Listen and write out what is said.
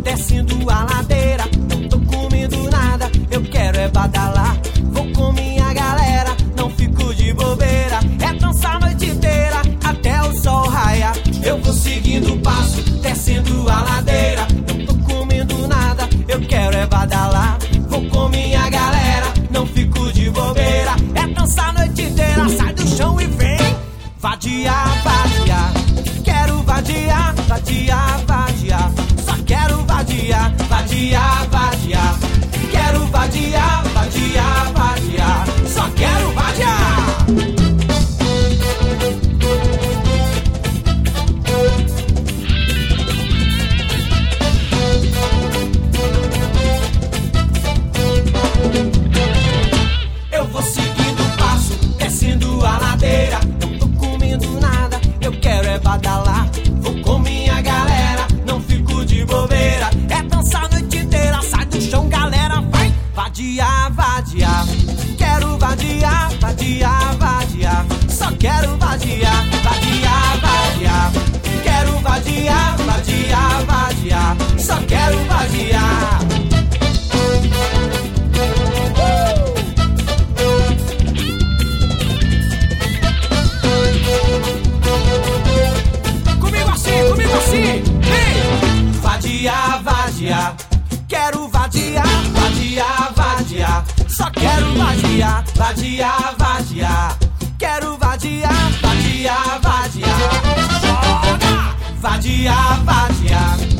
descendo a ladeira. Não tô comendo nada, eu quero é badalar. Vou com minha galera, não fico de bobeira. É dançar a noite inteira, até o sol raiar. Eu vou seguindo o passo, descendo a ladeira. Não tô comendo nada, eu quero é badalar. Vou com minha galera, não fico de bobeira. É dançar a noite inteira, sai do chão e vem vadiar, vadiar. Quero vadiar, vadiar, vadiar. Só quero vadiar, vadiar, vadiar. Quero vadiar, vadiar, vadiar. Só quero vadiar. Eu vou seguindo o passo, descendo a ladeira. Não tô comendo nada, eu quero é badalar. Vou com minha galera, não fico de bobeira. É dançar a noite inteira, sai do chão, galera, vai vadiar, vadiar. Quero vadiar, vadiar, vadiar. Só quero vadiar, vadiar, vadiar. Quero vadiar, vadiar, vadiar. Só quero vadiar. Comigo assim, vem! Vadiar, vadiar. Quero vadiar, vadiar, vadiar. Só quero vadiar, vadiar, vadiar. Quero vadiar, vadiar, vadiar. Joga! Vadiar, vadiar.